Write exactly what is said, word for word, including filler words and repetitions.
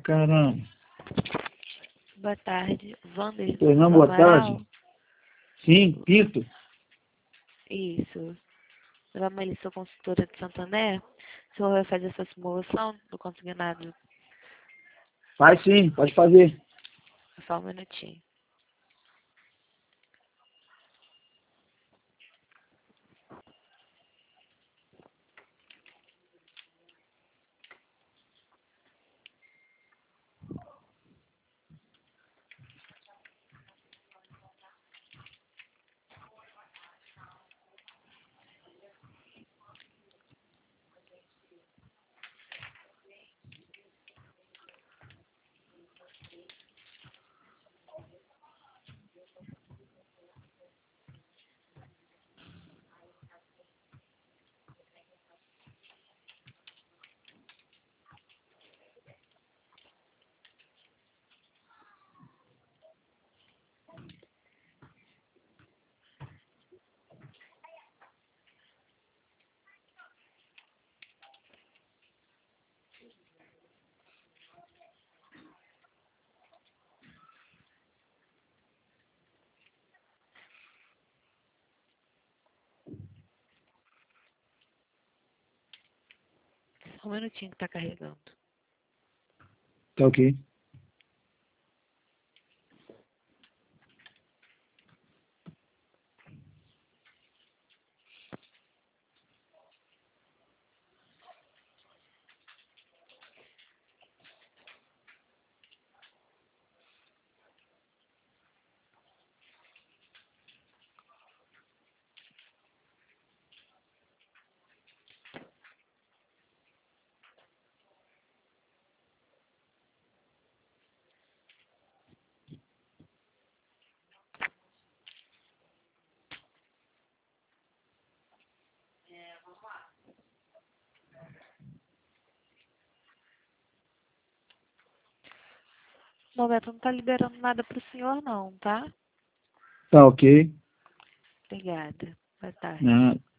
caramba. Boa tarde, Wander Pois não, do boa Amaral? tarde. Sim, Pito. Isso. Meu nome é sou consultora de Santander. O senhor vai fazer essa simulação do consignado? Faz sim, pode fazer. Só um minutinho. Só um minutinho que tá carregando. Tá ok. No momento não tá liberando nada pro senhor não, tá? Tá ok. Obrigada. Boa tarde. Não.